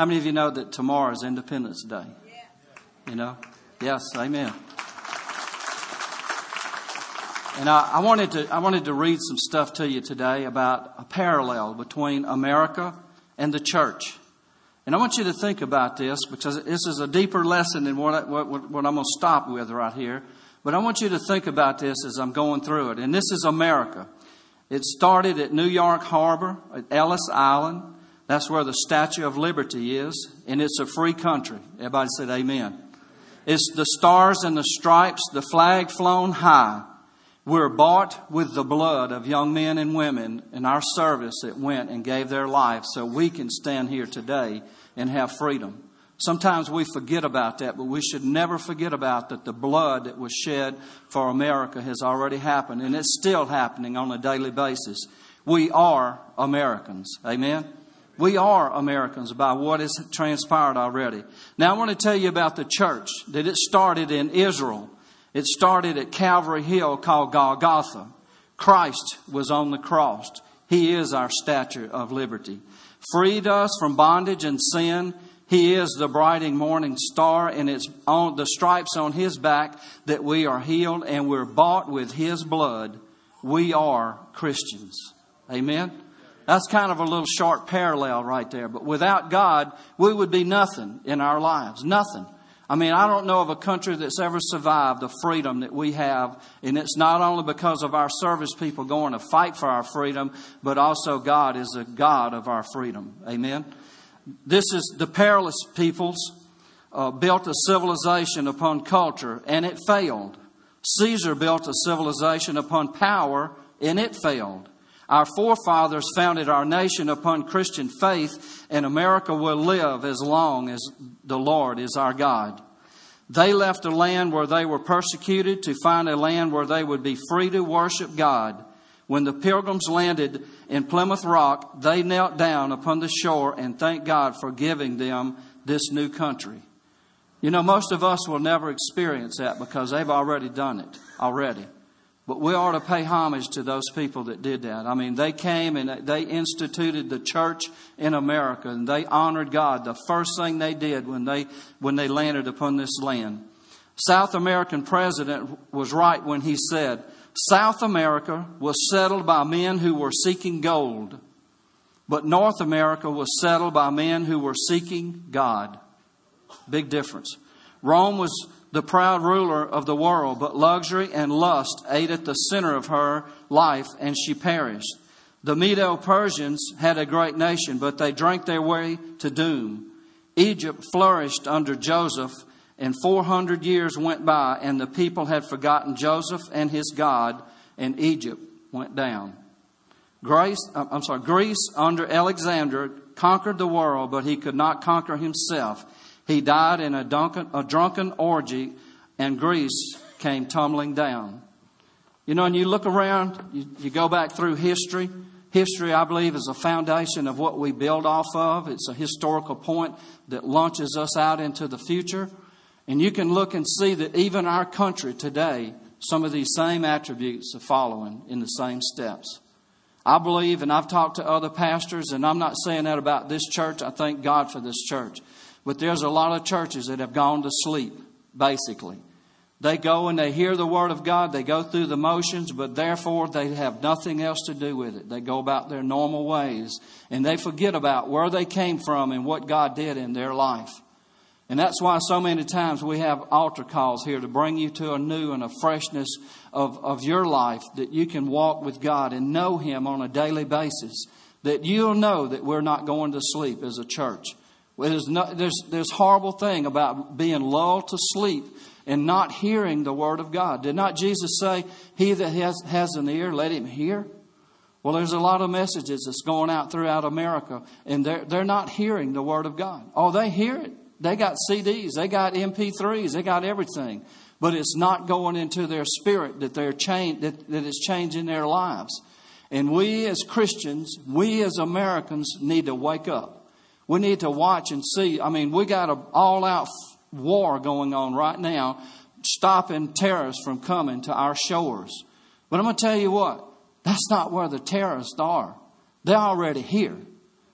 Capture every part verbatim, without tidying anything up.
How many of you know that tomorrow is Independence Day? You know? Yes, amen. And I, I wanted to I wanted to read some stuff to you today about a parallel between America and the church. And I want you to think about this, because this is a deeper lesson than what, I, what, what I'm going to stop with right here. But I want you to think about this as I'm going through it. And this is America. It started at New York Harbor, at Ellis Island. That's where the Statue of Liberty is. And it's a free country. Everybody said amen. It's the stars and the stripes, the flag flown high. We're bought with the blood of young men and women in our service that went and gave their life so we can stand here today and have freedom. Sometimes we forget about that, but we should never forget about that the blood that was shed for America has already happened, and it's still happening on a daily basis. We are Americans. Amen? We are Americans by what has transpired already. Now I want to tell you about the church, that it started in Israel. It started at Calvary Hill called Golgotha. Christ was on the cross. He is our statue of liberty. Freed us from bondage and sin. He is the bright and morning star, and it's on the stripes on His back that we are healed, and we're bought with His blood. We are Christians. Amen? That's kind of a little short parallel right there. But without God, we would be nothing in our lives. Nothing. I mean, I don't know of a country that's ever survived the freedom that we have. And it's not only because of our service people going to fight for our freedom, but also God is the God of our freedom. Amen. This is the perilous peoples uh, built a civilization upon culture, and it failed. Caesar built a civilization upon power, and it failed. Our forefathers founded our nation upon Christian faith, and America will live as long as the Lord is our God. They left a land where they were persecuted to find a land where they would be free to worship God. When the Pilgrims landed in Plymouth Rock, they knelt down upon the shore and thanked God for giving them this new country. You know, most of us will never experience that because they've already done it already. But we ought to pay homage to those people that did that. I mean, they came and they instituted the church in America, and they honored God. The first thing they did when they when they landed upon this land. South American president was right when he said, South America was settled by men who were seeking gold, but North America was settled by men who were seeking God. Big difference. Rome was the proud ruler of the world, but luxury and lust ate at the center of her life, and she perished. The Medo-Persians had a great nation, but they drank their way to doom. Egypt flourished under Joseph, and four hundred years went by, and the people had forgotten Joseph and his God, and Egypt went down. Grace, I'm sorry, Greece under Alexander conquered the world, but he could not conquer himself. He died in a drunken, a drunken orgy, and Greece came tumbling down. You know, and you look around, you, you go back through history. History, I believe, is a foundation of what we build off of. It's a historical point that launches us out into the future. And you can look and see that even our country today, some of these same attributes are following in the same steps. I believe, and I've talked to other pastors, and I'm not saying that about this church. I thank God for this church. But there's a lot of churches that have gone to sleep, basically. They go and they hear the Word of God. They go through the motions, but therefore they have nothing else to do with it. They go about their normal ways, and they forget about where they came from and what God did in their life. And that's why so many times we have altar calls here to bring you to a new and a freshness of, of your life, that you can walk with God and know Him on a daily basis, that you'll know that we're not going to sleep as a church. There's, no, there's, there's horrible thing about being lulled to sleep and not hearing the Word of God. Did not Jesus say, he that has, has an ear, let him hear? Well, there's a lot of messages that's going out throughout America, and they're, they're not hearing the Word of God. Oh, they hear it. They got C Ds. They got M P threes. They got everything. But it's not going into their spirit that they're change, that, that it's changing their lives. And we as Christians, we as Americans need to wake up. We need to watch and see. I mean, we got an all-out war going on right now, stopping terrorists from coming to our shores. But I'm going to tell you what, that's not where the terrorists are. They're already here.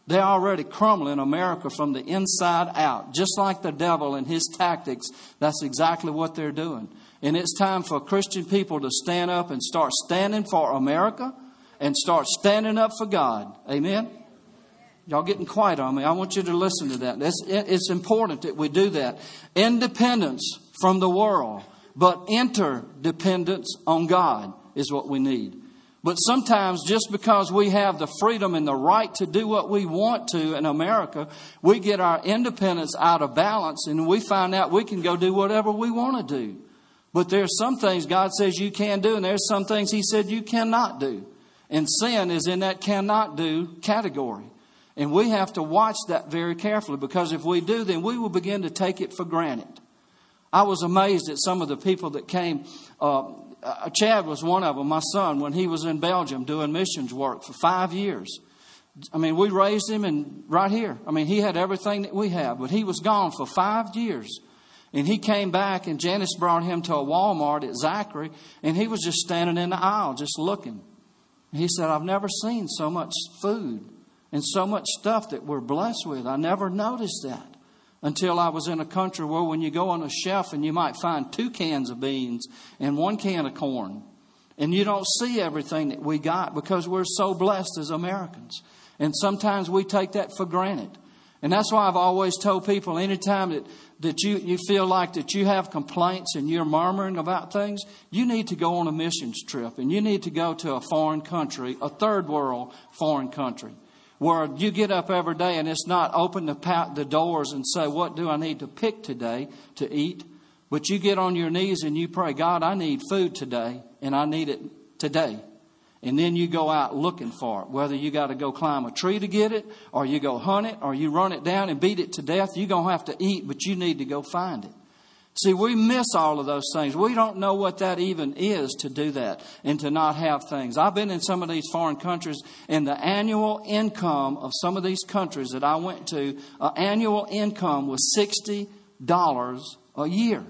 They're already crumbling America from the inside out. Just like the devil and his tactics, that's exactly what they're doing. And it's time for Christian people to stand up and start standing for America and start standing up for God. Amen? Y'all getting quiet on me. I want you to listen to that. It's, it's important that we do that. Independence from the world, but interdependence on God is what we need. But sometimes just because we have the freedom and the right to do what we want to in America, we get our independence out of balance and we find out we can go do whatever we want to do. But there's some things God says you can do and there's some things He said you cannot do. And sin is in that cannot do category. And we have to watch that very carefully, because if we do, then we will begin to take it for granted. I was amazed at some of the people that came. Uh, Uh, Chad was one of them, my son, when he was in Belgium doing missions work for five years. I mean, we raised him and right here. I mean, he had everything that we have, but he was gone for five years. And he came back and Janice brought him to a Walmart at Zachary, and he was just standing in the aisle just looking. And he said, I've never seen so much food and so much stuff that we're blessed with. I never noticed that until I was in a country where when you go on a shelf and you might find two cans of beans and one can of corn. And you don't see everything that we got because we're so blessed as Americans. And sometimes we take that for granted. And that's why I've always told people, anytime that, that you, you feel like that you have complaints and you're murmuring about things, you need to go on a missions trip. And you need to go to a foreign country, a third world foreign country, where you get up every day and it's not open the, the doors and say, what do I need to pick today to eat? But you get on your knees and you pray, God, I need food today and I need it today. And then you go out looking for it. Whether you got to go climb a tree to get it, or you go hunt it, or you run it down and beat it to death, you're going to have to eat, but you need to go find it. See, we miss all of those things. We don't know what that even is to do that and to not have things. I've been in some of these foreign countries, and the annual income of some of these countries that I went to, uh, annual income was sixty dollars a year.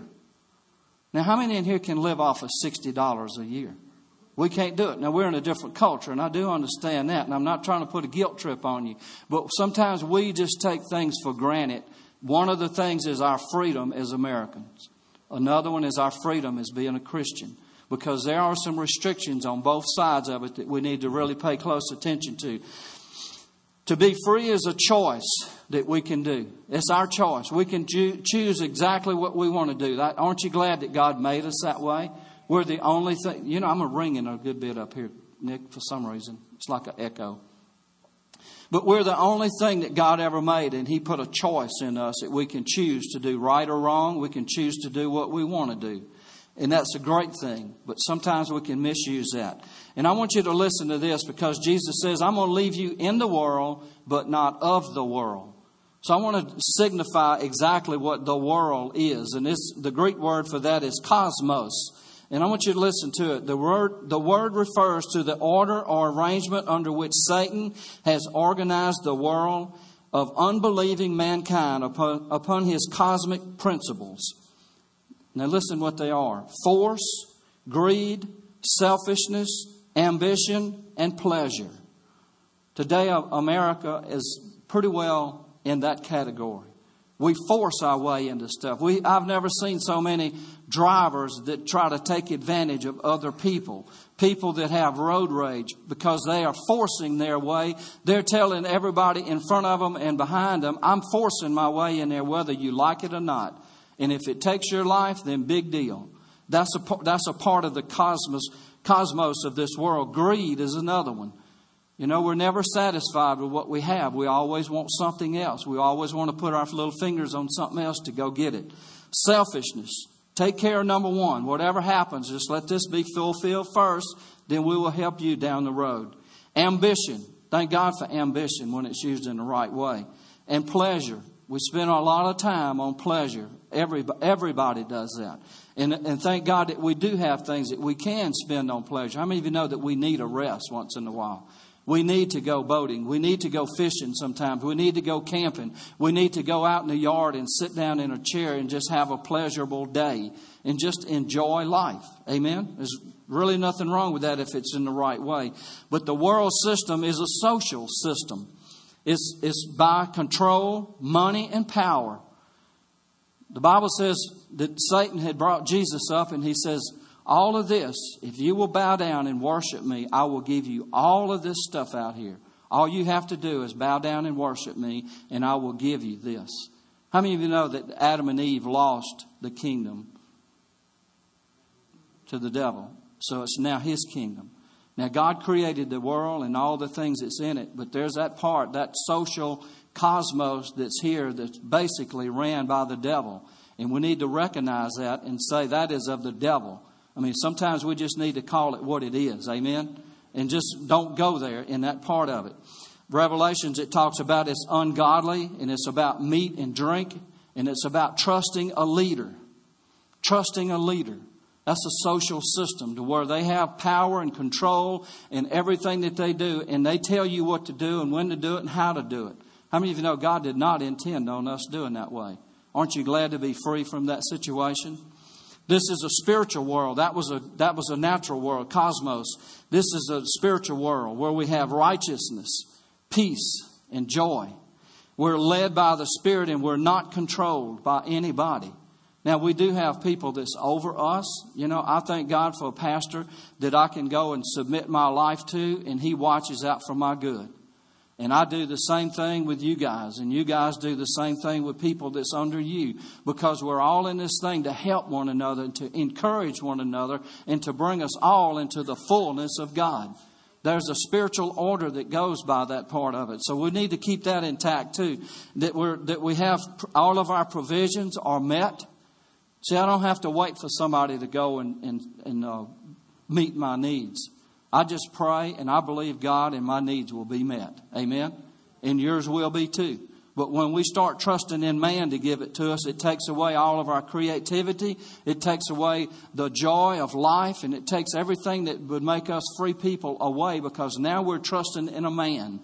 Now, how many in here can live off of sixty dollars a year? We can't do it. Now, we're in a different culture, and I do understand that, and I'm not trying to put a guilt trip on you. But sometimes we just take things for granted. One of the things is our freedom as Americans. Another one is our freedom as being a Christian. Because there are some restrictions on both sides of it that we need to really pay close attention to. To be free is a choice that we can do. It's our choice. We can ju- choose exactly what we want to do. That, aren't you glad that God made us that way? We're the only thing. You know, I'm ringing a good bit up here, Nick, for some reason. It's like an echo. But we're the only thing that God ever made, and He put a choice in us that we can choose to do right or wrong. We can choose to do what we want to do. And that's a great thing. But sometimes we can misuse that. And I want you to listen to this, because Jesus says, I'm going to leave you in the world, but not of the world. So I want to signify exactly what the world is. And this, the Greek word for that is cosmos. And I want you to listen to it. The word, the word refers to the order or arrangement under which Satan has organized the world of unbelieving mankind upon, upon his cosmic principles. Now listen what they are. Force, greed, selfishness, ambition, and pleasure. Today, America is pretty well in that category. We force our way into stuff. We, I've never seen so many drivers that try to take advantage of other people. People that have road rage because they are forcing their way. They're telling everybody in front of them and behind them, I'm forcing my way in there whether you like it or not. And if it takes your life, then big deal. That's a, that's a part of the cosmos, cosmos of this world. Greed is another one. You know, we're never satisfied with what we have. We always want something else. We always want to put our little fingers on something else to go get it. Selfishness. Take care of number one. Whatever happens, just let this be fulfilled first. Then we will help you down the road. Ambition. Thank God for ambition when it's used in the right way. And pleasure. We spend a lot of time on pleasure. Everybody, everybody does that. And, and thank God that we do have things that we can spend on pleasure. How many of you know that we need a rest once in a while? We need to go boating. We need to go fishing sometimes. We need to go camping. We need to go out in the yard and sit down in a chair and just have a pleasurable day and just enjoy life. Amen? There's really nothing wrong with that if it's in the right way. But the world system is a social system. It's, it's by control, money, and power. The Bible says that Satan had brought Jesus up, and he says, all of this, if you will bow down and worship me, I will give you all of this stuff out here. All you have to do is bow down and worship me, and I will give you this. How many of you know that Adam and Eve lost the kingdom to the devil? So it's now his kingdom. Now God created the world and all the things that's in it, but there's that part, that social cosmos that's here that's basically ran by the devil. And we need to recognize that and say that is of the devil. I mean, sometimes we just need to call it what it is. Amen? And just don't go there in that part of it. Revelations, it talks about it's ungodly, and it's about meat and drink, and it's about trusting a leader. Trusting a leader. That's a social system to where they have power and control in everything that they do, and they tell you what to do and when to do it and how to do it. How many of you know God did not intend on us doing that way? Aren't you glad to be free from that situation? This is a spiritual world. That was a that was a natural world, cosmos. This is a spiritual world where we have righteousness, peace, and joy. We're led by the Spirit, and we're not controlled by anybody. Now, we do have people that's over us. You know, I thank God for a pastor that I can go and submit my life to, and he watches out for my good. And I do the same thing with you guys, and you guys do the same thing with people that's under you, because we're all in this thing to help one another and to encourage one another and to bring us all into the fullness of God. There's a spiritual order that goes by that part of it. So we need to keep that intact too, that we're that we have all of our provisions are met. See, I don't have to wait for somebody to go and, and, and uh, meet my needs. I just pray and I believe God, and my needs will be met. Amen? And yours will be too. But when we start trusting in man to give it to us, it takes away all of our creativity. It takes away the joy of life, and it takes everything that would make us free people away, because now we're trusting in a man.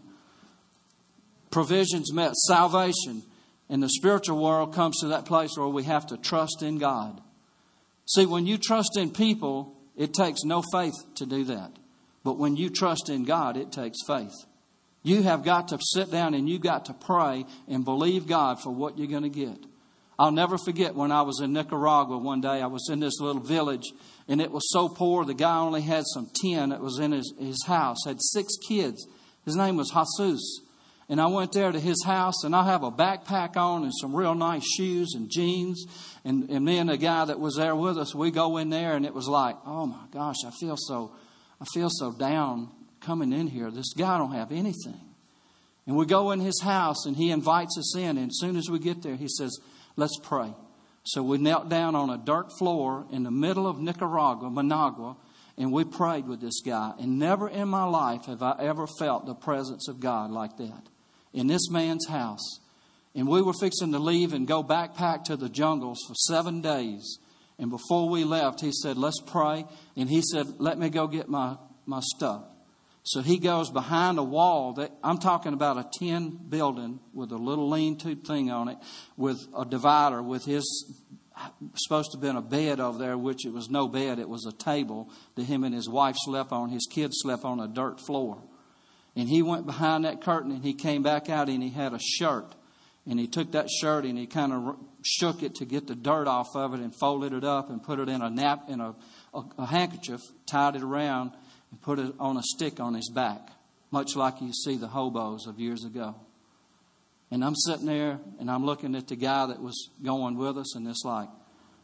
Provisions met, salvation. And the spiritual world comes to that place where we have to trust in God. See, when you trust in people, it takes no faith to do that. But when you trust in God, it takes faith. You have got to sit down and you've got to pray and believe God for what you're going to get. I'll never forget when I was in Nicaragua one day. I was in this little village, and it was so poor. The guy only had some tin that was in his, his house. Had six kids. His name was Jesus. And I went there to his house, and I have a backpack on and some real nice shoes and jeans. And, and me and the guy that was there with us, we go in there, and it was like, oh my gosh, I feel so, I feel so down coming in here. This guy don't have anything. And we go in his house, and he invites us in. And as soon as we get there, he says, let's pray. So we knelt down on a dirt floor in the middle of Nicaragua, Managua, and we prayed with this guy. And never in my life have I ever felt the presence of God like that in this man's house. And we were fixing to leave and go backpack to the jungles for seven days. And before we left, he said, let's pray. And he said, let me go get my, my stuff. So he goes behind a wall that I'm talking about a tin building with a little lean-to thing on it, with a divider with his supposed to have been a bed over there, which it was no bed. It was a table that him and his wife slept on. His kids slept on a dirt floor. And he went behind that curtain, and he came back out, and he had a shirt. And he took that shirt and he kind of shook it to get the dirt off of it, and folded it up and put it in a nap in a, a, a handkerchief, tied it around, and put it on a stick on his back, much like you see the hobos of years ago. And I'm sitting there, and I'm looking at the guy that was going with us, and it's like,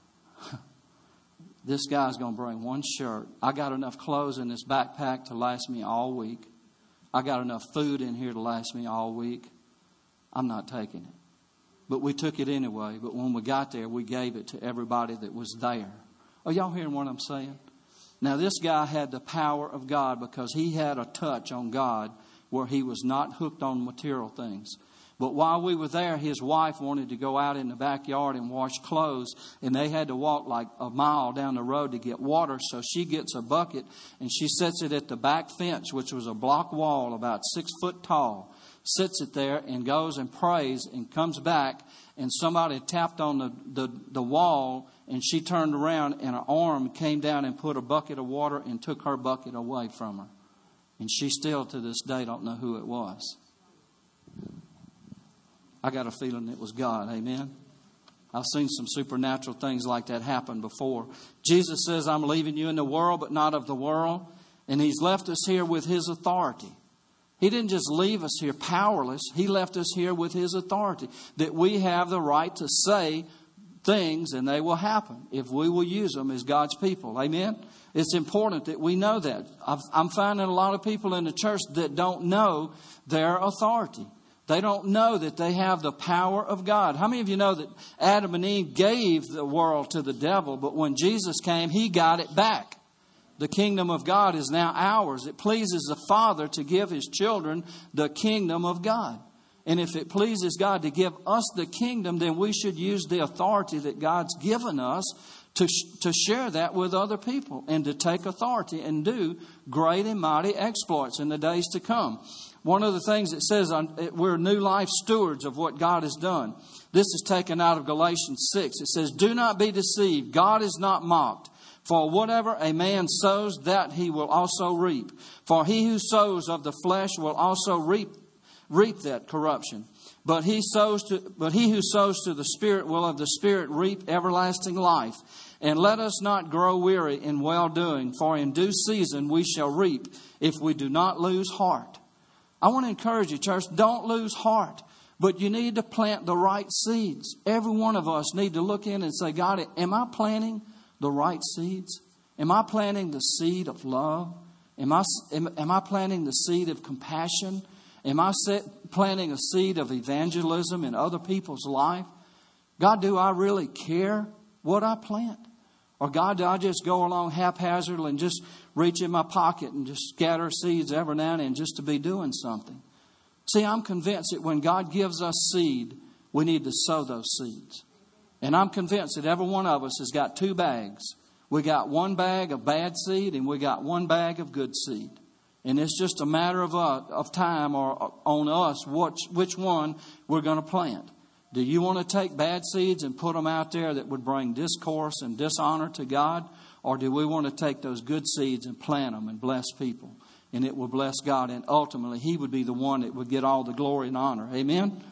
this guy's going to bring one shirt. I got enough clothes in this backpack to last me all week. I got enough food in here to last me all week. I'm not taking it. But we took it anyway. But when we got there, we gave it to everybody that was there. Are y'all hearing what I'm saying? Now, this guy had the power of God, because he had a touch on God where he was not hooked on material things. But while we were there, his wife wanted to go out in the backyard and wash clothes. And they had to walk like a mile down the road to get water. So she gets a bucket and she sets it at the back fence, which was a block wall about six foot tall. Sits it there and goes and prays and comes back. And somebody tapped on the, the, the wall, and she turned around, and an arm came down and put a bucket of water and took her bucket away from her. And she still to this day don't know who it was. I got a feeling it was God. Amen. I've seen some supernatural things like that happen before. Jesus says, I'm leaving you in the world, but not of the world. And He's left us here with His authority. He didn't just leave us here powerless. He left us here with His authority. That we have the right to say things and they will happen if we will use them as God's people. Amen? It's important that we know that. I've, I'm finding a lot of people in the church that don't know their authority. They don't know that they have the power of God. How many of you know that Adam and Eve gave the world to the devil, but when Jesus came, He got it back? The kingdom of God is now ours. It pleases the Father to give His children the kingdom of God. And if it pleases God to give us the kingdom, then we should use the authority that God's given us to, to share that with other people and to take authority and do great and mighty exploits in the days to come. One of the things it says, we're new life stewards of what God has done. This is taken out of Galatians six. It says, do not be deceived. God is not mocked. For whatever a man sows, that he will also reap. For he who sows of the flesh will also reap, reap that corruption. But he sows to, but he who sows to the Spirit will of the Spirit reap everlasting life. And let us not grow weary in well-doing, for in due season we shall reap if we do not lose heart. I want to encourage you, church, don't lose heart. But you need to plant the right seeds. Every one of us need to look in and say, God, am I planting the right seeds? Am I planting the seed of love? Am I, am, am I planting the seed of compassion? Am I set, planting a seed of evangelism in other people's life? God, do I really care what I plant? Or God, do I just go along haphazardly and just reach in my pocket and just scatter seeds every now and then just to be doing something? See, I'm convinced that when God gives us seed, we need to sow those seeds. And I'm convinced that every one of us has got two bags. We got one bag of bad seed and we got one bag of good seed. And it's just a matter of uh, of time or on us which, which one we're going to plant. Do you want to take bad seeds and put them out there that would bring discourse and dishonor to God? Or do we want to take those good seeds and plant them and bless people? And it will bless God. And ultimately, He would be the one that would get all the glory and honor. Amen?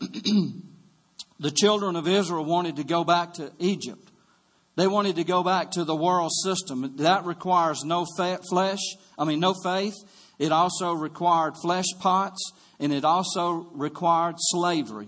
The children of Israel wanted to go back to Egypt. They wanted to go back to the world system. That requires no flesh, I mean, no faith. It also required flesh pots. And it also required slavery.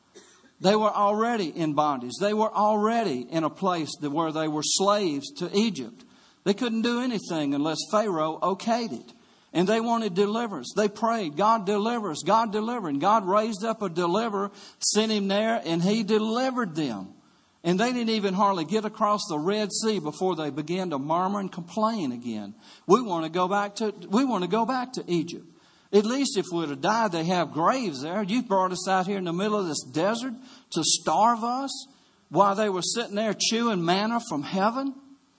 They were already in bondage. They were already in a place where they were slaves to Egypt. They couldn't do anything unless Pharaoh okayed it. And they wanted deliverance. They prayed, God deliver us, God deliver. And God raised up a deliverer, sent him there, and He delivered them. And they didn't even hardly get across the Red Sea before they began to murmur and complain again. We want to go back to, we want to go back to Egypt. At least if we would have died, they have graves there. You brought us out here in the middle of this desert to starve us while they were sitting there chewing manna from heaven.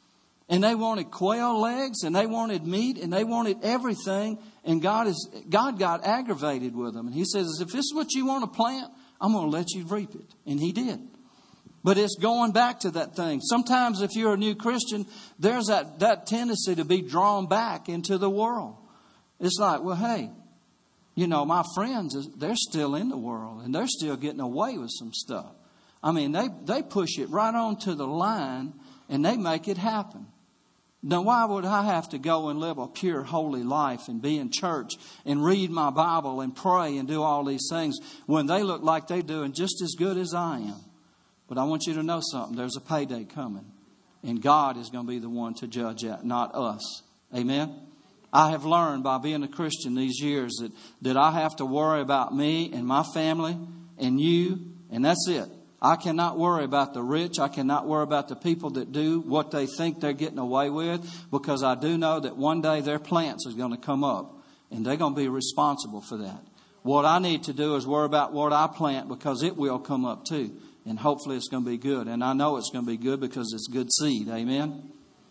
And they wanted quail legs and they wanted meat and they wanted everything. And God is God got aggravated with them. And He says, if this is what you want to plant, I'm going to let you reap it. And He did. But it's going back to that thing. Sometimes if you're a new Christian, there's that, that tendency to be drawn back into the world. It's like, well, hey, you know, my friends, they're still in the world and they're still getting away with some stuff. I mean, they, they push it right on to the line and they make it happen. Now, why would I have to go and live a pure, holy life and be in church and read my Bible and pray and do all these things when they look like they're doing just as good as I am? But I want you to know something. There's a payday coming. And God is going to be the one to judge that, not us. Amen? I have learned by being a Christian these years that, that I have to worry about me and my family and you, and that's it. I cannot worry about the rich. I cannot worry about the people that do what they think they're getting away with, because I do know that one day their plants is going to come up and they're going to be responsible for that. What I need to do is worry about what I plant, because it will come up too. And hopefully it's going to be good. And I know it's going to be good because it's good seed. Amen?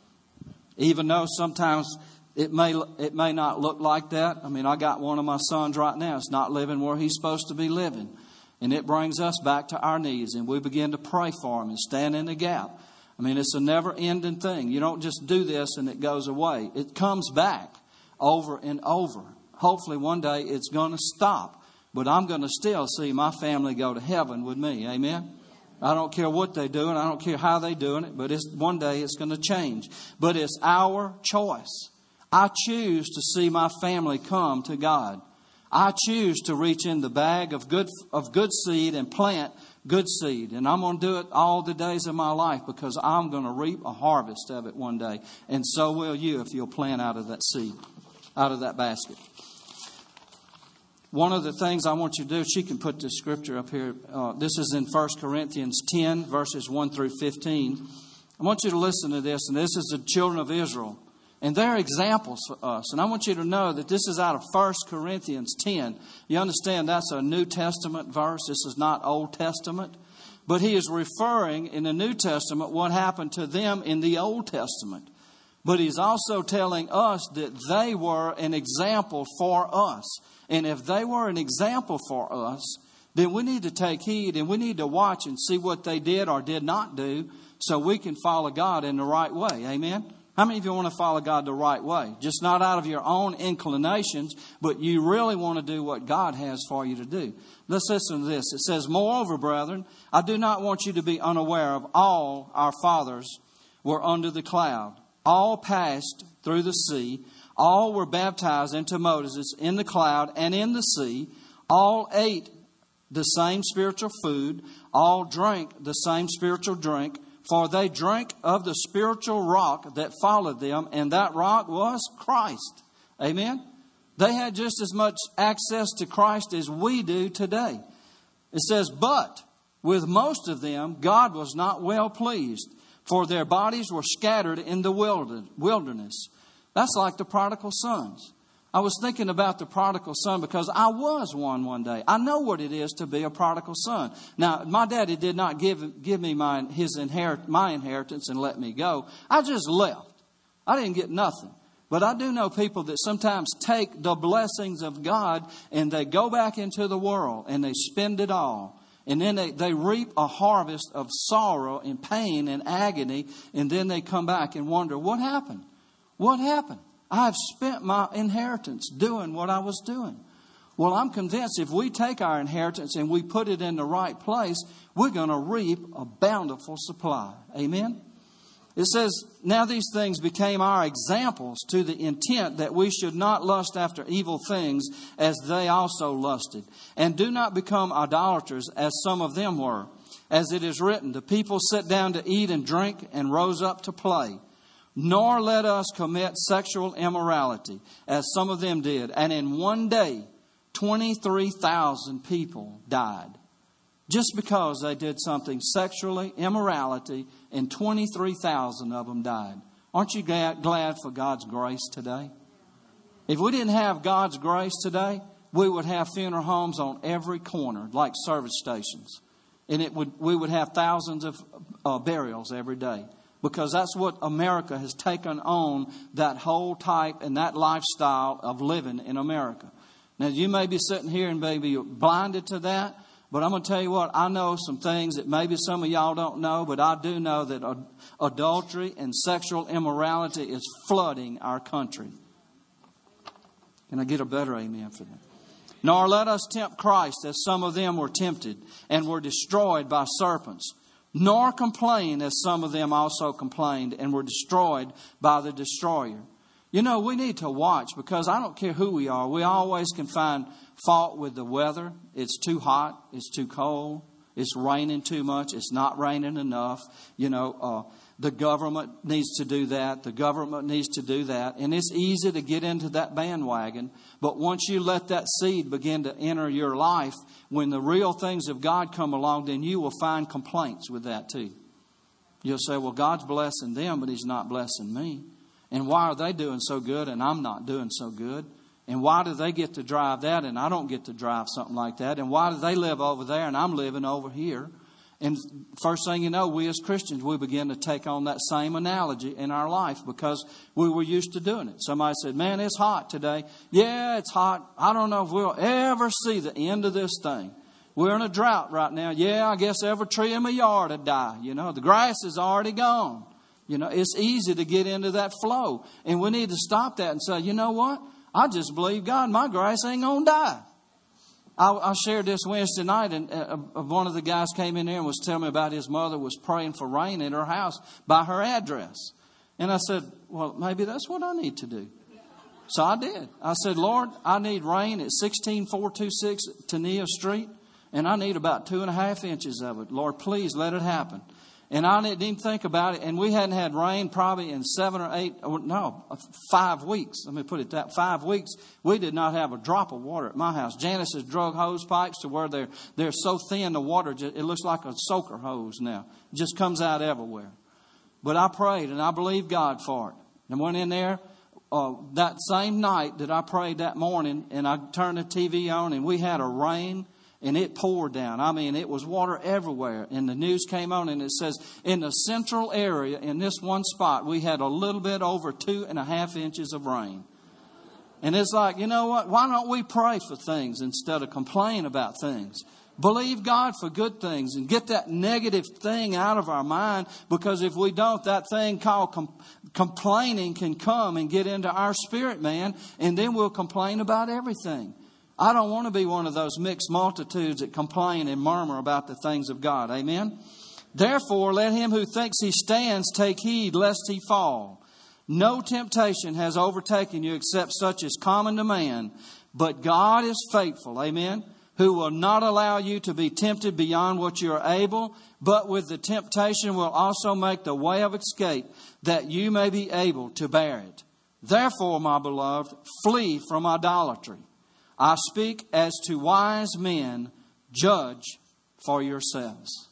Even though sometimes it may it may not look like that. I mean, I got one of my sons right now. It's not living where he's supposed to be living. And it brings us back to our knees. And we begin to pray for him and stand in the gap. I mean, it's a never-ending thing. You don't just do this and it goes away. It comes back over and over. Hopefully one day it's going to stop. but I'm going to still see my family go to heaven with me. Amen. I don't care what they're doing. I don't care how they're doing it, but it's, one day it's going to change. But it's our choice. I choose to see my family come to God. I choose to reach in the bag of good of good seed and plant good seed. And I'm going to do it all the days of my life because I'm going to reap a harvest of it one day. And so will you if you'll plant out of that seed, out of that basket. One of the things I want you to do, she can put this scripture up here. Uh, this is in First Corinthians ten, verses one through fifteen. I want you to listen to this. And this is the children of Israel. And they're examples for us. And I want you to know that this is out of First Corinthians ten. You understand that's a New Testament verse. This is not Old Testament. But he is referring in the New Testament what happened to them in the Old Testament. But he's also telling us that they were an example for us. And if they were an example for us, then we need to take heed and we need to watch and see what they did or did not do so we can follow God in the right way. Amen? How many of you want to follow God the right way? Just not out of your own inclinations, but you really want to do what God has for you to do. Let's listen to this. It says, moreover, brethren, I do not want you to be unaware of all our fathers were under the cloud. All passed through the sea. All were baptized into Moses in the cloud and in the sea. All ate the same spiritual food. All drank the same spiritual drink. For they drank of the spiritual rock that followed them, and that rock was Christ. Amen? They had just as much access to Christ as we do today. It says, but with most of them, God was not well pleased, for their bodies were scattered in the wilderness. That's like the prodigal sons. I was thinking about the prodigal son because I was one one day. I know what it is to be a prodigal son. Now, my daddy did not give give me my his inherit my inheritance and let me go. I just left. I didn't get nothing. But I do know people that sometimes take the blessings of God and they go back into the world and they spend it all. And then they, they reap a harvest of sorrow and pain and agony. And then they come back and wonder, what happened? What happened? I've spent my inheritance doing what I was doing. Well, I'm convinced if we take our inheritance and we put it in the right place, we're going to reap a bountiful supply. Amen? It says, now these things became our examples to the intent that we should not lust after evil things as they also lusted. And do not become idolaters as some of them were. As it is written, the people sat down to eat and drink and rose up to play. Nor let us commit sexual immorality, as some of them did. And in one day, twenty-three thousand people died. Just because they did something sexually, immorality, and twenty-three thousand of them died. Aren't you glad for God's grace today? If we didn't have God's grace today, we would have funeral homes on every corner, like service stations. And it would we would have thousands of uh, burials every day. Because that's what America has taken on, that whole type and that lifestyle of living in America. Now, you may be sitting here and maybe blinded to that. But I'm going to tell you what, I know some things that maybe some of y'all don't know. But I do know that ad- adultery and sexual immorality is flooding our country. Can I get a better amen for that? Nor let us tempt Christ as some of them were tempted and were destroyed by serpents. Nor complain as some of them also complained and were destroyed by the destroyer. You know, we need to watch because I don't care who we are. We always can find fault with the weather. It's too hot. It's too cold. It's raining too much. It's not raining enough. You know, uh, the government needs to do that. The government needs to do that. And it's easy to get into that bandwagon. But once you let that seed begin to enter your life, when the real things of God come along, then you will find complaints with that too. You'll say, well, God's blessing them, but He's not blessing me. And why are they doing so good and I'm not doing so good? And why do they get to drive that and I don't get to drive something like that? And why do they live over there and I'm living over here? And first thing you know, we as Christians, we begin to take on that same analogy in our life because we were used to doing it. Somebody said, man, it's hot today. Yeah, it's hot. I don't know if we'll ever see the end of this thing. We're in a drought right now. Yeah, I guess every tree in my yard would die. You know, the grass is already gone. You know, it's easy to get into that flow. And we need to stop that and say, you know what? I just believe God, my grass ain't going to die. I, I shared this Wednesday night, and uh, one of the guys came in there and was telling me about his mother was praying for rain in her house by her address. And I said, well, maybe that's what I need to do. So I did. I said, Lord, I need rain at sixteen four two six Tania Street, and I need about two and a half inches of it. Lord, please let it happen. And I didn't even think about it. And we hadn't had rain probably in seven or eight, or no, five weeks. Let me put it that, five weeks. We did not have a drop of water at my house. Janice has drug hose pipes to where they're, they're so thin, the water, just, it looks like a soaker hose now. It just comes out everywhere. But I prayed and I believed God for it. And went in there uh, that same night that I prayed that morning, and I turned the T V on, and we had a rain. And it poured down. I mean, it was water everywhere. And the news came on and it says in the central area, in this one spot, we had a little bit over two and a half inches of rain. And it's like, you know what? Why don't we pray for things instead of complain about things? Believe God for good things and get that negative thing out of our mind. Because if we don't, that thing called com- complaining can come and get into our spirit, man. And then we'll complain about everything. I don't want to be one of those mixed multitudes that complain and murmur about the things of God. Amen. Therefore, let him who thinks he stands take heed lest he fall. No temptation has overtaken you except such as common to man. But God is faithful. Amen. Who will not allow you to be tempted beyond what you are able, but with the temptation will also make the way of escape that you may be able to bear it. Therefore, my beloved, flee from idolatry. I speak as to wise men, judge for yourselves.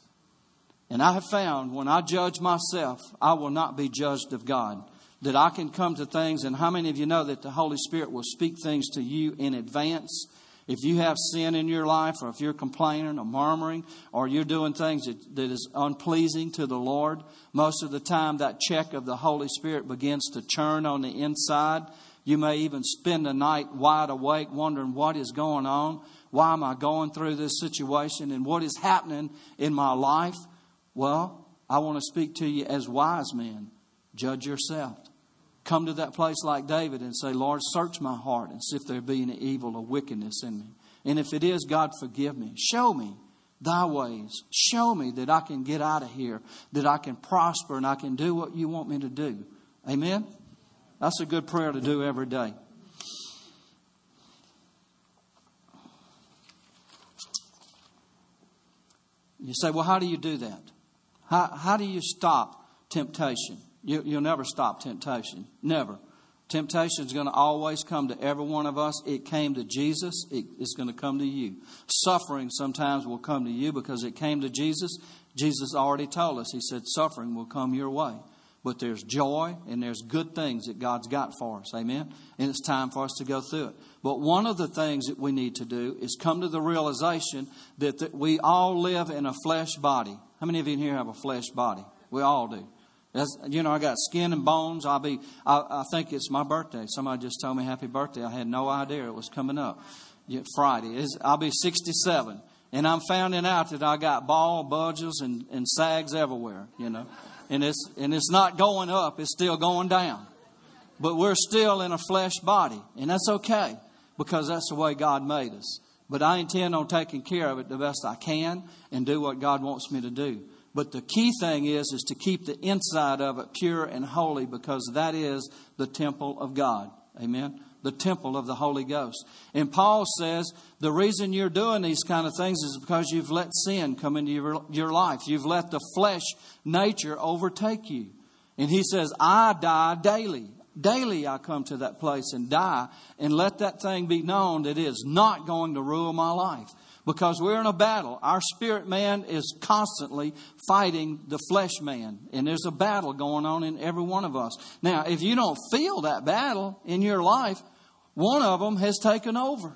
And I have found when I judge myself, I will not be judged of God. That I can come to things, and how many of you know that the Holy Spirit will speak things to you in advance? If you have sin in your life, or if you're complaining or murmuring, or you're doing things that, that is unpleasing to the Lord, most of the time that check of the Holy Spirit begins to churn on the inside. You may even spend the night wide awake wondering what is going on. Why am I going through this situation? And what is happening in my life? Well, I want to speak to you as wise men. Judge yourself. Come to that place like David and say, Lord, search my heart and see if there be any evil or wickedness in me. And if it is, God, forgive me. Show me thy ways. Show me that I can get out of here, that I can prosper and I can do what you want me to do. Amen? That's a good prayer to do every day. You say, well, how do you do that? How, how do you stop temptation? You, you'll never stop temptation. Never. Temptation is going to always come to every one of us. It came to Jesus. It, it's going to come to you. Suffering sometimes will come to you because it came to Jesus. Jesus already told us. He said, suffering will come your way. But there's joy and there's good things that God's got for us. Amen? And it's time for us to go through it. But one of the things that we need to do is come to the realization that, that we all live in a flesh body. How many of you in here have a flesh body? We all do. That's, you know, I got skin and bones. I'll be, I, I think it's my birthday. Somebody just told me happy birthday. I had no idea it was coming up. Friday. It's, I'll be sixty-seven. And I'm finding out that I got bald bulges and, and sags everywhere, you know. And it's and it's not going up, it's still going down. But we're still in a flesh body. And that's okay, because that's the way God made us. But I intend on taking care of it the best I can and do what God wants me to do. But the key thing is, is to keep the inside of it pure and holy, because that is the temple of God. Amen. The temple of the Holy Ghost. And Paul says the reason you're doing these kind of things is because you've let sin come into your, your life. You've let the flesh nature overtake you. And he says, I die daily. Daily I come to that place and die, and let that thing be known that it is not going to rule my life. Because we're in a battle. Our spirit man is constantly fighting the flesh man. And there's a battle going on in every one of us. Now, if you don't feel that battle in your life, one of them has taken over.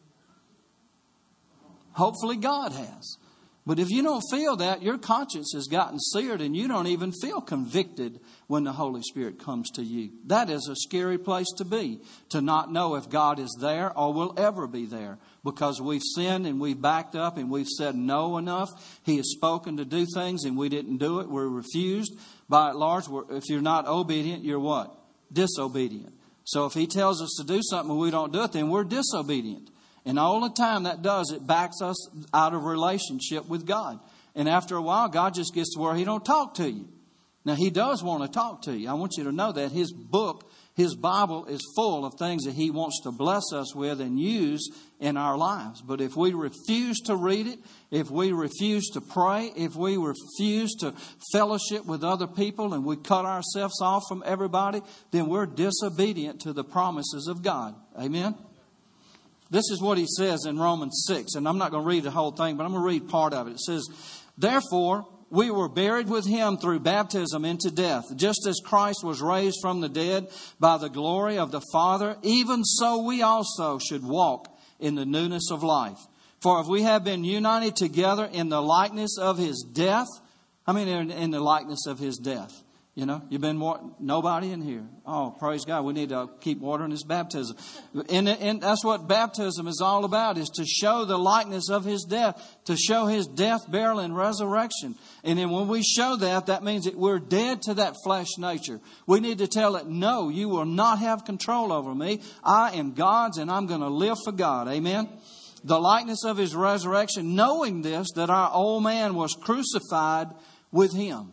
Hopefully God has. But if you don't feel that, your conscience has gotten seared and you don't even feel convicted when the Holy Spirit comes to you. That is a scary place to be, to not know if God is there or will ever be there. Because we've sinned and we've backed up and we've said no enough. He has spoken to do things and we didn't do it. We're refused. By and large, we're, if you're not obedient, you're what? Disobedient. So if He tells us to do something and we don't do it, then we're disobedient. And all the time that does, it backs us out of relationship with God. And after a while, God just gets to where He don't talk to you. Now, He does want to talk to you. I want you to know that His book, His Bible, is full of things that He wants to bless us with and use in our lives. But if we refuse to read it, if we refuse to pray, if we refuse to fellowship with other people and we cut ourselves off from everybody, then we're disobedient to the promises of God. Amen? This is what He says in Romans six. And I'm not going to read the whole thing, but I'm going to read part of it. It says, therefore, we were buried with Him through baptism into death, just as Christ was raised from the dead by the glory of the Father. Even so we also should walk in the newness of life. For if we have been united together in the likeness of His death, I mean in, in the likeness of His death. You know, you've been more, nobody in here. Oh, praise God. We need to keep watering this baptism. And, and that's what baptism is all about, is to show the likeness of His death, to show His death, burial, and resurrection. And then when we show that, that means that we're dead to that flesh nature. We need to tell it, no, you will not have control over me. I am God's and I'm going to live for God. Amen. The likeness of His resurrection, knowing this, that our old man was crucified with Him.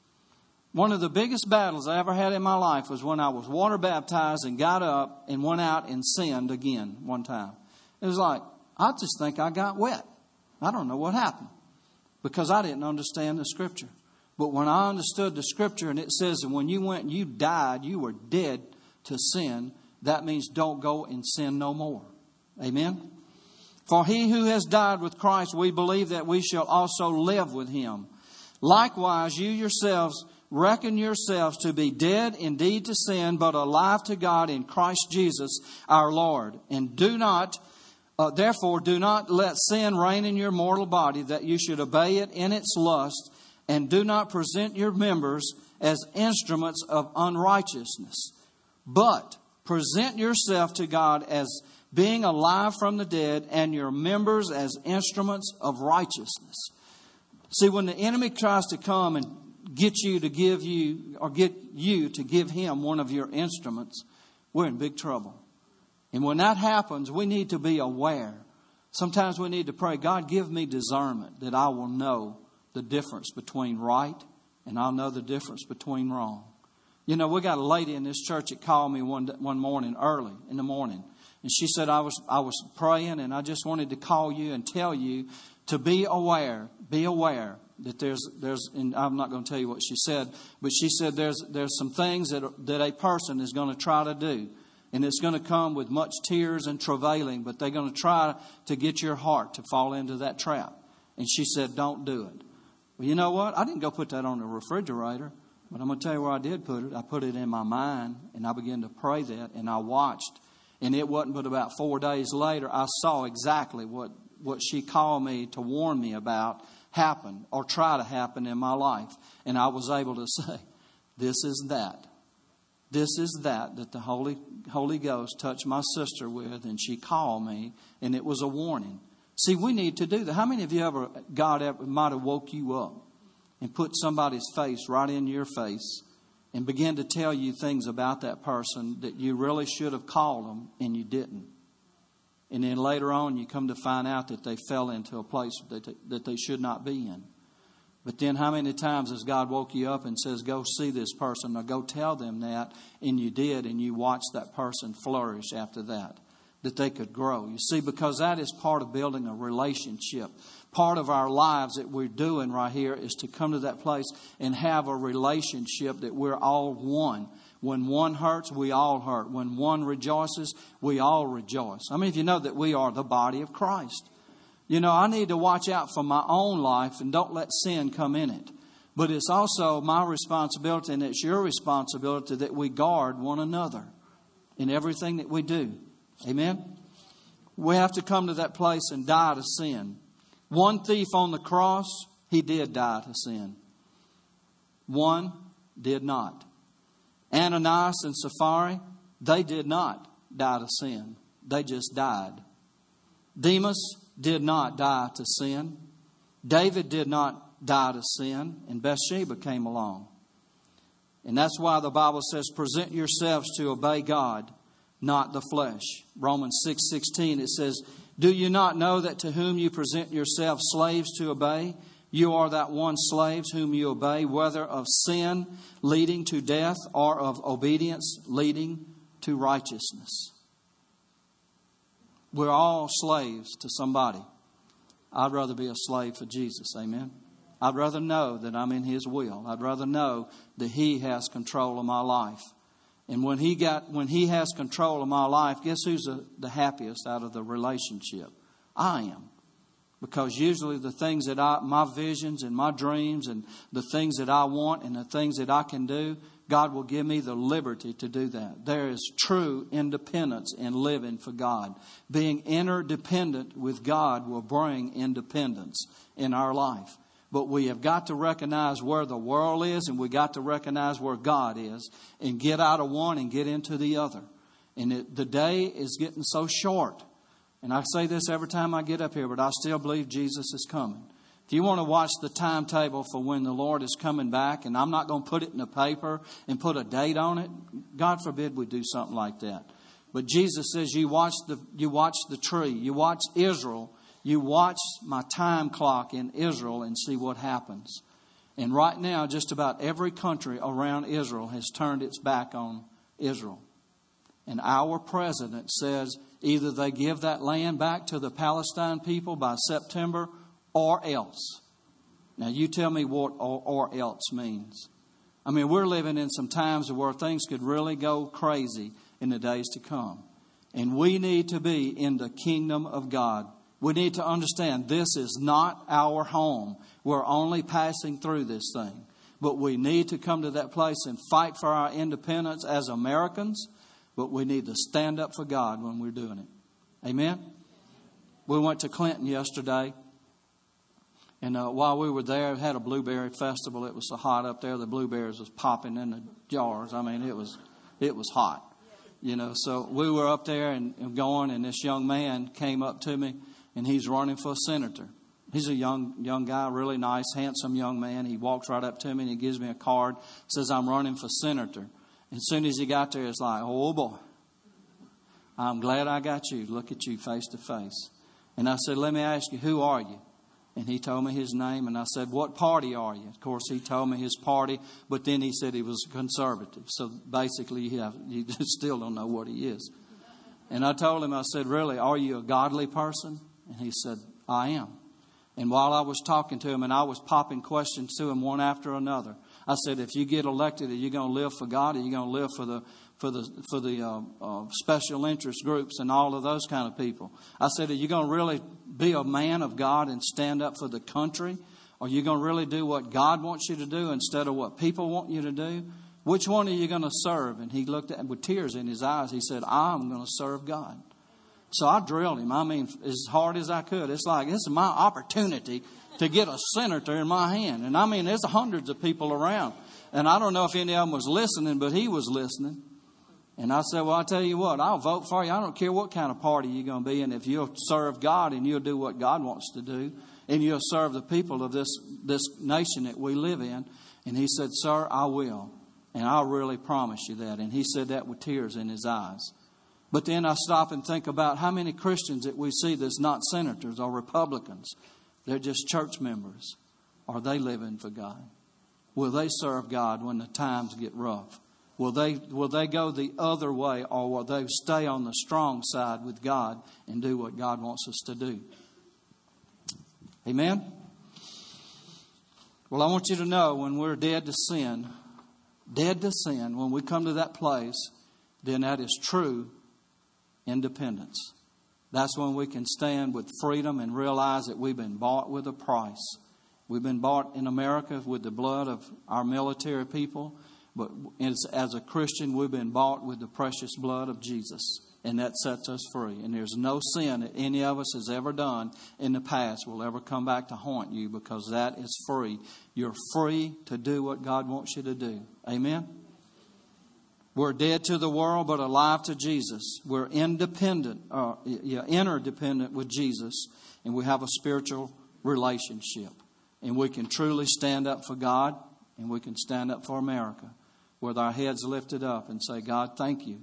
One of the biggest battles I ever had in my life was when I was water baptized and got up and went out and sinned again one time. It was like, I just think I got wet. I don't know what happened because I didn't understand the Scripture. But when I understood the Scripture and it says that when you went and you died, you were dead to sin, that means don't go and sin no more. Amen? For he who has died with Christ, we believe that we shall also live with Him. Likewise, you yourselves reckon yourselves to be dead indeed to sin, but alive to God in Christ Jesus our Lord. And do not, uh, therefore, do not let sin reign in your mortal body, that you should obey it in its lust, and do not present your members as instruments of unrighteousness, but present yourself to God as being alive from the dead, and your members as instruments of righteousness. See, when the enemy tries to come and get you to give you, or get you to give him one of your instruments, we're in big trouble. And when that happens, we need to be aware. Sometimes we need to pray, God, give me discernment that I will know the difference between right and I'll know the difference between wrong. You know, we got a lady in this church that called me one one morning, early in the morning. And she said, I was I was praying and I just wanted to call you and tell you to be aware, be aware that there's, there's, and I'm not going to tell you what she said, but she said there's, there's some things that, that a person is going to try to do. And it's going to come with much tears and travailing, but they're going to try to get your heart to fall into that trap. And she said, don't do it. Well, you know what? I didn't go put that on the refrigerator, but I'm going to tell you where I did put it. I put it in my mind and I began to pray that and I watched. And it wasn't but about four days later, I saw exactly what, what she called me to warn me about happen or try to happen in my life. And I was able to say, this is that. This is that that the Holy Holy Ghost touched my sister with, and she called me, and it was a warning. See, we need to do that. How many of you ever, God ever might have woke you up and put somebody's face right in your face and began to tell you things about that person that you really should have called them and you didn't? And then later on, you come to find out that they fell into a place that they, that they should not be in. But then how many times has God woke you up and says, go see this person or go tell them that, and you did, and you watched that person flourish after that, that they could grow. You see, because that is part of building a relationship. Part of our lives that we're doing right here is to come to that place and have a relationship that we're all one. When one hurts, we all hurt. When one rejoices, we all rejoice. I mean, if you know that we are the body of Christ. You know, I need to watch out for my own life and don't let sin come in it. But it's also my responsibility and it's your responsibility that we guard one another in everything that we do. Amen? We have to come to that place and die to sin. One thief on the cross, he did die to sin. One did not. Ananias and Sapphira, they did not die to sin. They just died. Demas did not die to sin. David did not die to sin. And Bathsheba came along. And that's why the Bible says, present yourselves to obey God, not the flesh. Romans six sixteen, it says, Do you not know that to whom you present yourselves slaves to obey, you are that one slaves whom you obey, whether of sin leading to death or of obedience leading to righteousness? We're all slaves to somebody. I'd rather be a slave for Jesus. Amen. I'd rather know that I'm in His will. I'd rather know that He has control of my life. And when He got, when He has control of my life, guess who's the, the happiest out of the relationship? I am. Because usually the things that I, my visions and my dreams and the things that I want and the things that I can do, God will give me the liberty to do that. There is true independence in living for God. Being interdependent with God will bring independence in our life. But we have got to recognize where the world is, and we got to recognize where God is, and get out of one and get into the other. And it, the day is getting so short. And I say this every time I get up here, but I still believe Jesus is coming. If you want to watch the timetable for when the Lord is coming back, and I'm not going to put it in the paper and put a date on it, God forbid we do something like that. But Jesus says, you watch the, you watch the tree, you watch Israel, you watch my time clock in Israel and see what happens. And right now, just about every country around Israel has turned its back on Israel. And our president says either they give that land back to the Palestine people by September or else. Now you tell me what or, or else means. I mean, we're living in some times where things could really go crazy in the days to come. And we need to be in the kingdom of God. We need to understand this is not our home. We're only passing through this thing. But we need to come to that place and fight for our independence as Americans. But we need to stand up for God when we're doing it. Amen? We went to Clinton yesterday. And uh, while we were there, we had a blueberry festival. It was so hot up there. The blueberries was popping in the jars. I mean, it was it was hot. You know, so we were up there and, and going. And this young man came up to me. And he's running for a senator. He's a young young guy, really nice, handsome young man. He walks right up to me and he gives me a card. Says, I'm running for senator. And as soon as he got there, it's like, oh boy, I'm glad I got you. Look at you face to face. And I said, let me ask you, who are you? And he told me his name. And I said, what party are you? Of course, he told me his party. But then he said he was conservative. So basically, you, have, you still don't know what he is. And I told him, I said, really, are you a godly person? And he said, I am. And while I was talking to him and I was popping questions to him one after another, I said, if you get elected, are you going to live for God? Or are you going to live for the for the for the uh, uh, special interest groups and all of those kind of people? I said, are you going to really be a man of God and stand up for the country? Or are you going to really do what God wants you to do instead of what people want you to do? Which one are you going to serve? And he looked at me with tears in his eyes. He said, I'm going to serve God. So I drilled him. I mean, as hard as I could. It's like, this is my opportunity to get a senator in my hand. And I mean, there's hundreds of people around. And I don't know if any of them was listening, but he was listening. And I said, well, I'll tell you what, I'll vote for you. I don't care what kind of party you're going to be in. If you'll serve God and you'll do what God wants to do, and you'll serve the people of this, this nation that we live in. And he said, sir, I will. And I really promise you that. And he said that with tears in his eyes. But then I stop and think about how many Christians that we see that's not senators or Republicans. They're just church members. Are they living for God? Will they serve God when the times get rough? Will they, will they go the other way, or will they stay on the strong side with God and do what God wants us to do? Amen? Well, I want you to know when we're dead to sin, dead to sin, when we come to that place, then that is true independence. That's when we can stand with freedom and realize that we've been bought with a price. We've been bought in America with the blood of our military people. But as, as a Christian, we've been bought with the precious blood of Jesus. And that sets us free. And there's no sin that any of us has ever done in the past will ever come back to haunt you, because that is free. You're free to do what God wants you to do. Amen? We're dead to the world, but alive to Jesus. We're independent, uh, yeah, interdependent with Jesus, and we have a spiritual relationship. And we can truly stand up for God, and we can stand up for America with our heads lifted up and say, God, thank you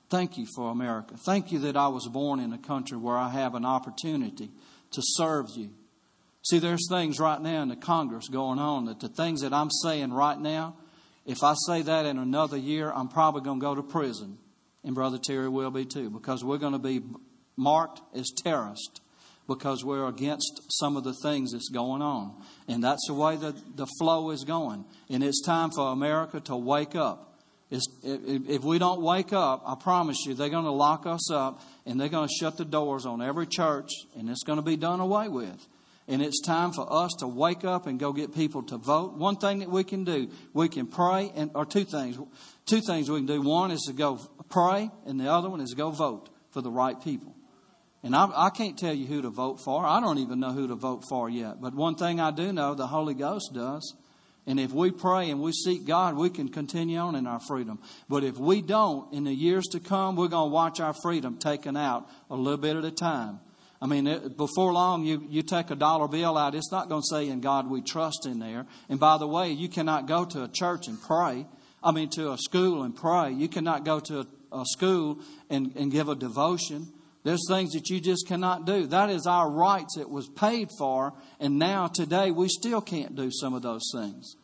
Thank you for America. Thank you that I was born in a country where I have an opportunity to serve you. See, there's things right now in the Congress going on that the things that I'm saying right now, if I say that in another year, I'm probably going to go to prison. And Brother Terry will be too, because we're going to be marked as terrorists because we're against some of the things that's going on. And that's the way that the flow is going. And it's time for America to wake up. It's, if, if we don't wake up, I promise you, they're going to lock us up and they're going to shut the doors on every church, and it's going to be done away with. And it's time for us to wake up and go get people to vote. One thing that we can do, we can pray, and or two things. Two things we can do. One is to go pray, and the other one is to go vote for the right people. And I, I can't tell you who to vote for. I don't even know who to vote for yet. But one thing I do know, the Holy Ghost does. And if we pray and we seek God, we can continue on in our freedom. But if we don't, in the years to come, we're going to watch our freedom taken out a little bit at a time. I mean, it, before long, you, you take a dollar bill out, it's not going to say, "In God we trust" in there. And by the way, you cannot go to a church and pray. I mean, to a school and pray. You cannot go to a, a school and, and give a devotion. There's things that you just cannot do. That is our rights. It was paid for. And now, today, we still can't do some of those things.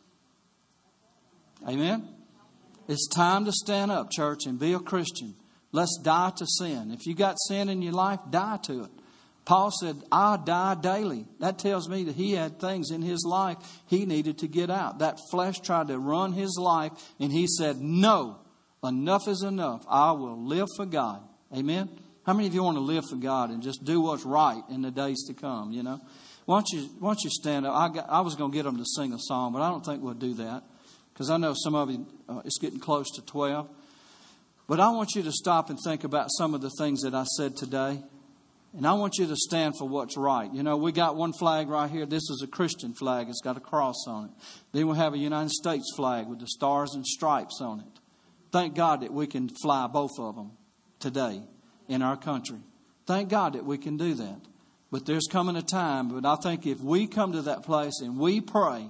Amen? It's time to stand up, church, and be a Christian. Let's die to sin. If you got sin in your life, die to it. Paul said, "I die daily." That tells me that he had things in his life he needed to get out. That flesh tried to run his life, and he said, "No, enough is enough. I will live for God." Amen? How many of you want to live for God and just do what's right in the days to come, you know? Why don't you, why don't you stand up? I, got, I was going to get them to sing a song, but I don't think we'll do that. Because I know some of you, uh, it's getting close to twelve. But I want you to stop and think about some of the things that I said today. And I want you to stand for what's right. You know, we got one flag right here. This is a Christian flag. It's got a cross on it. Then we have a United States flag with the stars and stripes on it. Thank God that we can fly both of them today in our country. Thank God that we can do that. But there's coming a time, but I think if we come to that place and we pray,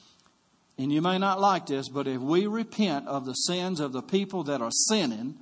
and you may not like this, but if we repent of the sins of the people that are sinning,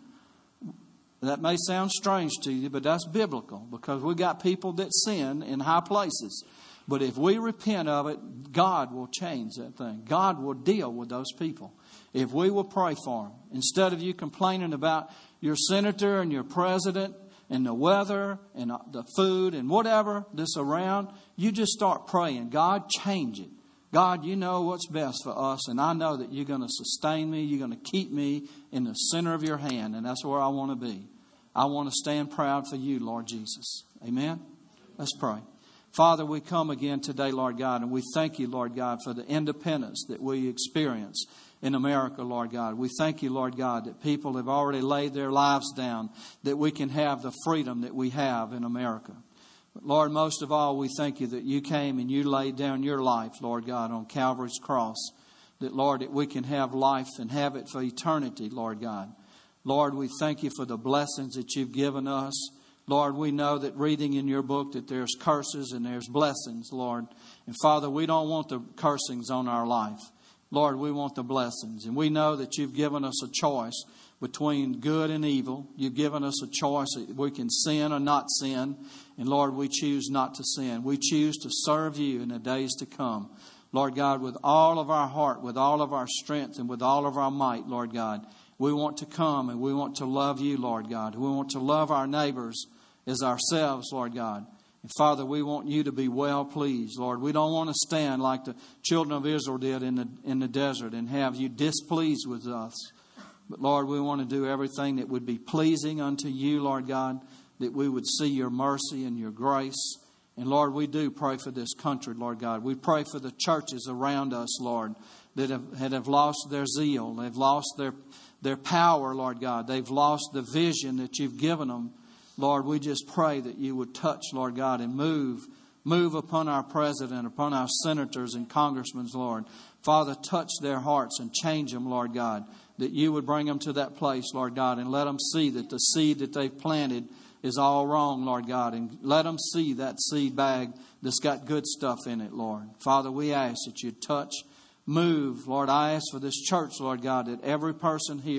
that may sound strange to you, but that's biblical, because we got people that sin in high places. But if we repent of it, God will change that thing. God will deal with those people. If we will pray for them. Instead of you complaining about your senator and your president and the weather and the food and whatever that's around, you just start praying. God, change it. God, you know what's best for us, and I know that you're going to sustain me. You're going to keep me in the center of your hand, and that's where I want to be. I want to stand proud for you, Lord Jesus. Amen? Let's pray. Father, we come again today, Lord God, and we thank you, Lord God, for the independence that we experience in America, Lord God. We thank you, Lord God, that people have already laid their lives down, that we can have the freedom that we have in America. But Lord, most of all, we thank you that you came and you laid down your life, Lord God, on Calvary's cross. That, Lord, that we can have life and have it for eternity, Lord God. Lord, we thank you for the blessings that you've given us. Lord, we know that reading in your book that there's curses and there's blessings, Lord. And Father, we don't want the cursings on our life. Lord, we want the blessings. And we know that you've given us a choice between good and evil. You've given us a choice that we can sin or not sin. And Lord, we choose not to sin. We choose to serve you in the days to come. Lord God, with all of our heart, with all of our strength, and with all of our might, Lord God, we want to come and we want to love you, Lord God. We want to love our neighbors as ourselves, Lord God. And Father, we want you to be well pleased, Lord. We don't want to stand like the children of Israel did in the, in the desert and have you displeased with us. But Lord, we want to do everything that would be pleasing unto you, Lord God, that we would see your mercy and your grace. And Lord, we do pray for this country, Lord God. We pray for the churches around us, Lord, that have, that have lost their zeal. They've lost their, their power, Lord God. They've lost the vision that you've given them. Lord, we just pray that you would touch, Lord God, and move, move upon our president, upon our senators and congressmen, Lord. Father, touch their hearts and change them, Lord God, that you would bring them to that place, Lord God, and let them see that the seed that they've planted is all wrong, Lord God, and let them see that seed bag that's got good stuff in it, Lord. Father, we ask that you touch, move. Lord, I ask for this church, Lord God, that every person here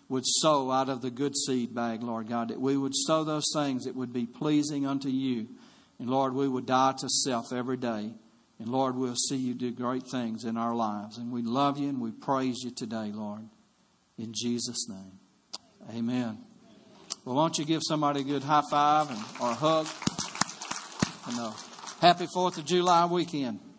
would sow out of the good seed bag, Lord God, that we would sow those things that would be pleasing unto you. And Lord, we would die to self every day. And Lord, we'll see you do great things in our lives. And we love you and we praise you today, Lord. In Jesus' name. Amen. Well, why don't you give somebody a good high five and, or a hug? And a happy fourth of July weekend.